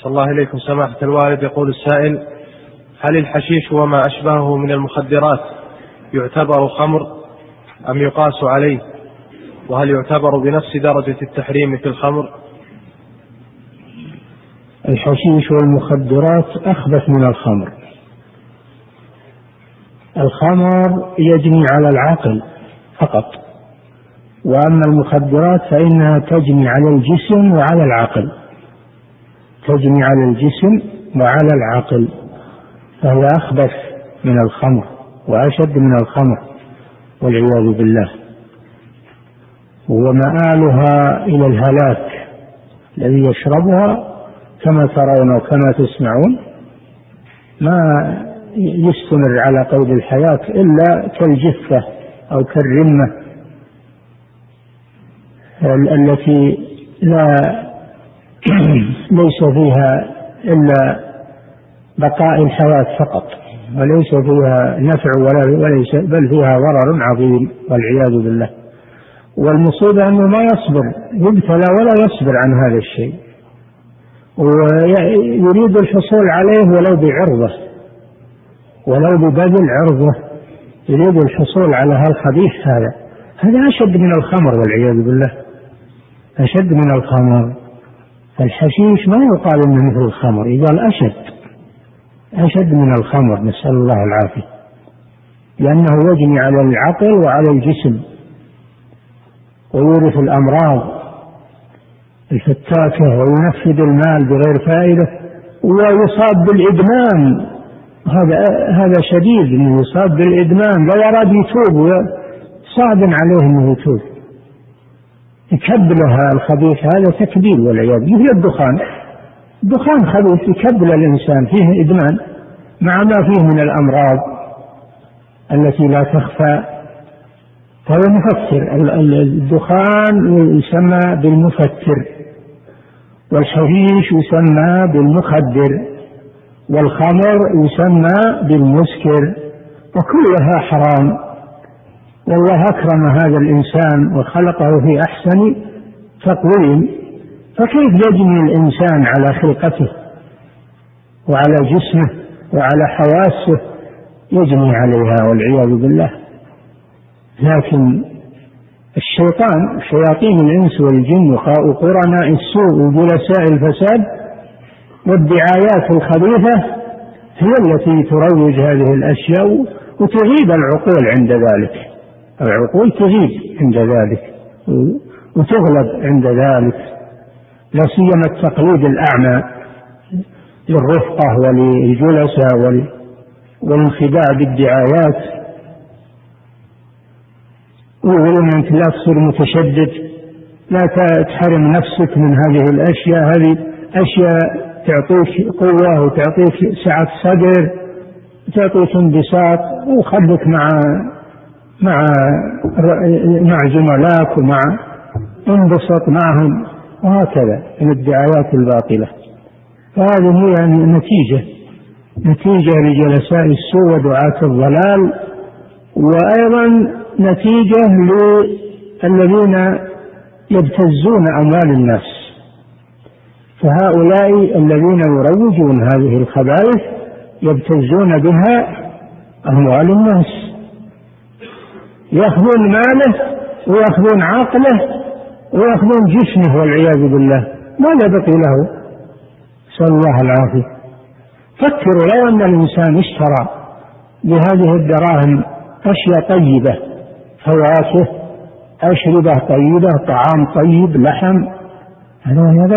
صلى الله إليكم سماحة الوالد. يقول السائل: هل الحشيش وما أشبهه من المخدرات يعتبر خمر أم يقاس عليه؟ وهل يعتبر بنفس درجة التحريم في الخمر؟ الحشيش والمخدرات أخبث من الخمر. الخمر يجني على العقل فقط، وأما المخدرات فإنها تجني على الجسم وعلى العقل، تجني على الجسم وعلى العقل، فهي أخبث من الخمر وأشد من الخمر والعياذ بالله، ومآلها إلى الهلاك. الذي يشربها كما ترون وكما تسمعون ما يستمر على قيد الحياة إلا كالجثة أو كالرمة التي ليس فيها إلا بقاء الحياة فقط، وليس فيها نفع وليس بل فيها ضرر عظيم والعياذ بالله. والمصيبة أنه ما يصبر، يبتلى ولا يصبر عن هذا الشيء، ويريد الحصول عليه ولو بعرضه، ولو ببذل عرضه يريد الحصول على هالخبيث. هذا أشد من الخمر والعياذ بالله، أشد من الخمر. الحشيش ما يقال إنه مثل الخمر، يقال أشد من الخمر، نسأل الله العافية، لأنه يجني على العقل وعلى الجسم ويورث الأمراض الفتاكة وينفذ المال بغير فائدة ويصاب بالإدمان. هذا شديد أنه يصاب بالإدمان، لو أراد يتوب صعب عليه أنه يتوب، يكبلها الخبيث، هذا تكبيل والعياذ بالله. مثل الدخان خبيث يكبل الإنسان، فيه إدمان مع ما فيه من الأمراض التي لا تخفى، فهو مفتر. الدخان يسمى بالمفتر، والحشيش يسمى بالمخدر، والخمر يسمى بالمسكر، وكلها حرام. والله أكرم هذا الإنسان وخلقه في أحسن تقويم، فكيف يجني الإنسان على خلقته وعلى جسمه وعلى حواسه، يجني عليها والعياذ بالله. لكن الشيطان، شياطين الإنس والجن وقرناء السوء وجلساء الفساد والدعايات الخبيثة هي التي تروج هذه الأشياء وتغيب العقول عند ذلك. العقول تغيب عند ذلك وتغلب عند ذلك، لا سيما التقليد الأعمى للرفقة وللجلسة والانخداع بالدعايات. ويقولون أنت لا تصير متشدد، لا تحرم نفسك من هذه الأشياء، هذه أشياء تعطيك قوة وتعطيك سعة صدر وتعطيك انبساط، وخلك مع زملاك ومع انبسط معهم، وهكذا من الدعايات الباطلة. فهذه هي نتيجة لجلساء السوء ودعاة الضلال، وأيضا نتيجة للذين يبتزون أموال الناس. فهؤلاء الذين يروجون هذه الخبائث يبتزون بها أموال الناس، يأخذون ماله ويأخذون عقله ويأخذون جسمه والعياذ بالله، ما لا بقي له، نسأل الله العافية. فكروا لو أن الإنسان اشترى بهذه الدراهم أشياء طيبة، فواكه، أشربة طيبة، طعام طيب، لحم، هذا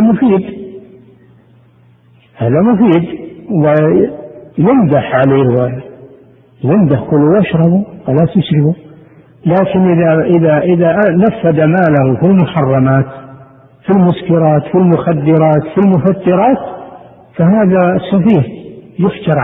مفيد ويمدح عليه، يمدح كلوا واشربوا ولا تشربوا. لكن إذا نفذ ماله في المحرمات، في المسكرات، في المخدرات، في المفترات، فهذا سفيه يحجر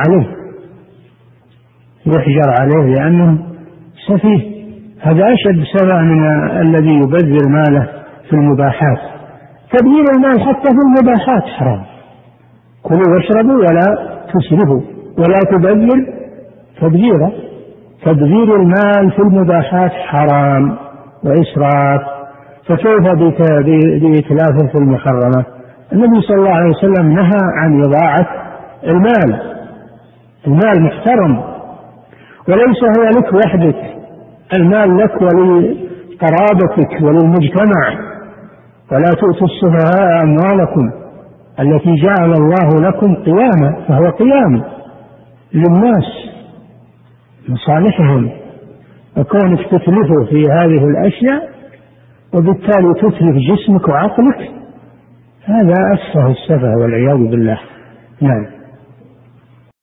عليه لأنه سفيه. هذا أشد سبع من الذي يبذر ماله في المباحات. تبذير المال حتى في المباحات حرام، كلوا واشربوا ولا تسرفوا ولا تبذير. تبذير المال في المباحات حرام وإسراف، فكيف بإتلافه في المحرمات؟ النبي صلى الله عليه وسلم نهى عن إضاعة المال. المال محترم، وليس هو لك وحدك، المال لك ولقرابتك وللمجتمع. ولا تؤتوا السفهاء أموالكم التي جعل الله لكم قياما، فهو قيام للناس مصالحهم، وكونك تتلفه في هذه الأشياء وبالتالي تتلف جسمك وعقلك، هذا أسفه السفه والعياذ بالله. نعم.